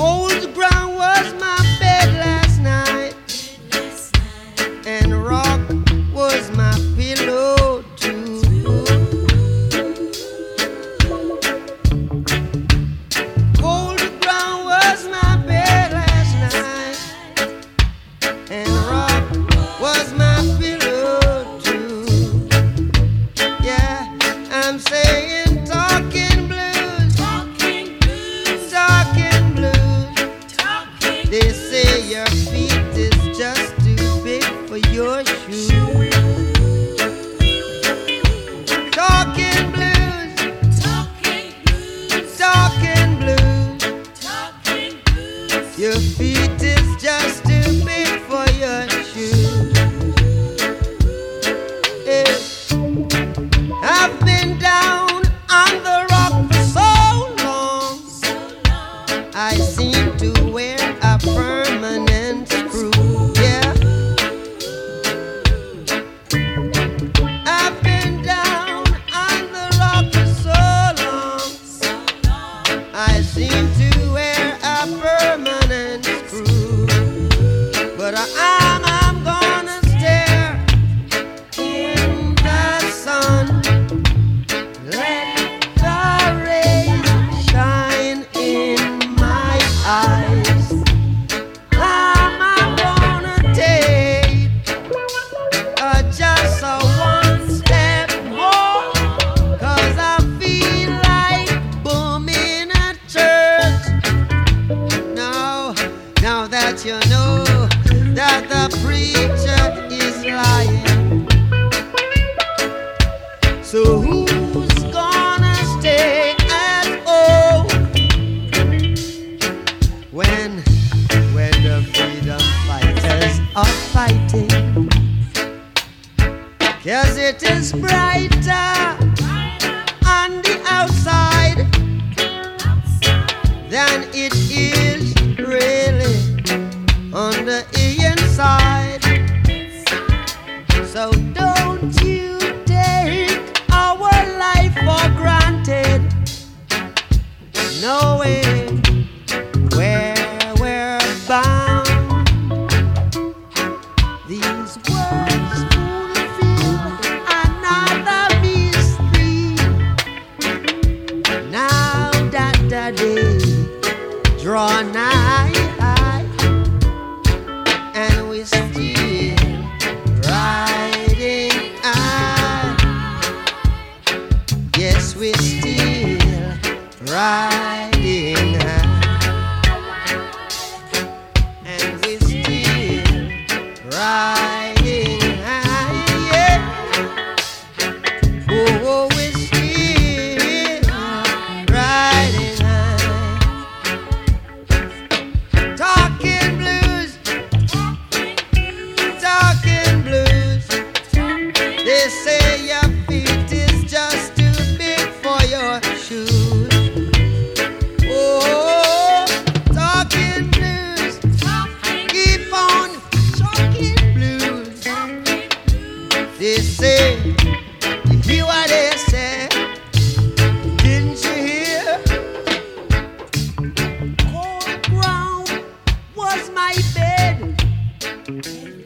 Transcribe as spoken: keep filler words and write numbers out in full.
Cold ground was my bed last night, and rock was my pillow too. Cold ground was my bed last night, and rock was my pillow too. Yeah, I'm saying talking blues, talking blues, talking blues. They say your feet is just too big for your shoes. Talking blues, talking blues, talking blues, talking blues. Your feet is just too big for your shoes. Yeah. I've been down on the rock for so long, I seem to wear a permanent screw. Yeah, I've been down on the rock for so long, I seem to wear a permanent screw. But I'm, I'm gonna stare in the sun, let the rays shine in my eyes. I'm, I'm gonna take uh, just a one step more, 'cause I feel like booming at church. Now, now that you know that the preacher is lying, so who's gonna stay at home when when the freedom fighters are fighting? 'Cause it is brighter on the outside than it is really on the inside. So don't you take our life for granted, knowing where we're bound. These words fulfill another mystery. Now that the day draw nigh, and we still riding high. Yes, we still riding high, and we still riding high. Yeah. Oh, oh, we still riding high. Talking blues, talking blues. They say your feet is just too big for your shoes. Oh, talking blues, keep on talking blues. They say, you hear what they say? Didn't you hear? Cold ground was my bed